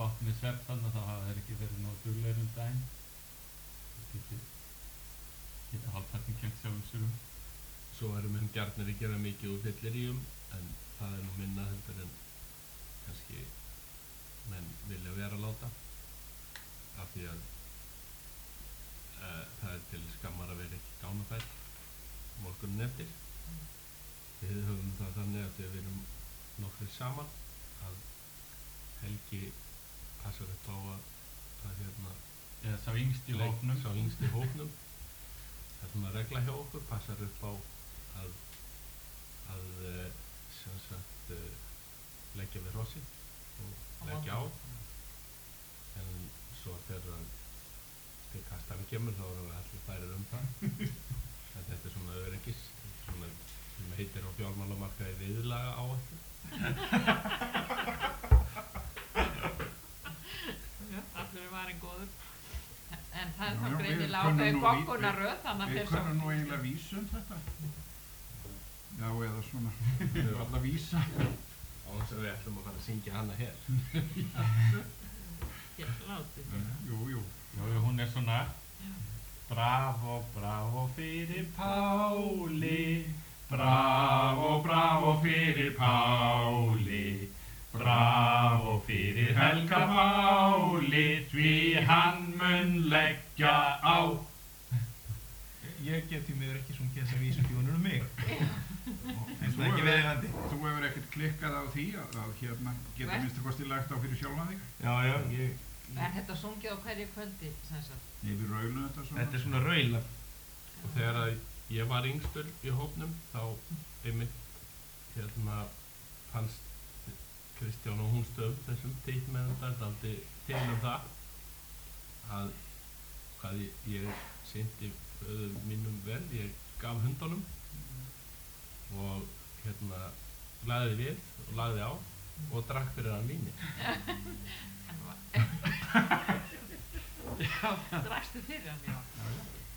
bátt með svefn þarna þá hafa þeir ekki verið nógu duglegir daginn. Geta hálfpartinn kennt sjálfum sér Svo eru menn gjarnir að gera mikið úr fylliríum en það nú minna heldur en kannski menn vilja vera að láta af því að það til skammar að vera ekki gánafær morgunin eftir. Við höfum það þannig að við erum nokkrir saman að Helgi passar upp á að eða sá yngst í hópnum. Það er svona regla hjá okkur, passar upp á að sem sagt leggja við hrossi og leggja á. En svo þegar kastarinn kemur þá erum við allir færir það. En þetta er svona öryggis, svona sem heitir á fjármálamarkaði viðlaga áætlun. Allur varinn góður. En það er þá greinilega ákveðið goggunarröð þannig að við kunnum nú eiginlega vísu þetta. Já, eða svona alla vísa. Á þess að við ætlum að fara að syngja hana hér. Getur látið. Jú, hún svona Bravo, bravo fyrir Páli, bravo, bravo fyrir Páli, bravo fyrir Helga Páli, því hann mun leggja á. Ég get því miður ekki sungið þessa vísu því hún er mig. En það er ekki viðeigandi. Þú hefur ekkert klikkað á því að geta minnstu kosti lagt á fyrir sjálfan þig? Já, Er þetta sungið á hverju kvöldi, sem sagt? Nei, við raulum þetta svona. Þetta er svona raula. Og þegar ég var yngstur í hópnum þá einmitt fannst Kristján og Húnstöðum þessum teiknmennum til það að hvað ég sinnti föður mínum vel, ég gaf hundunum og lagði við og lagði á og drakk fyrir hann víni. Já, drakstu fyrir hann, já.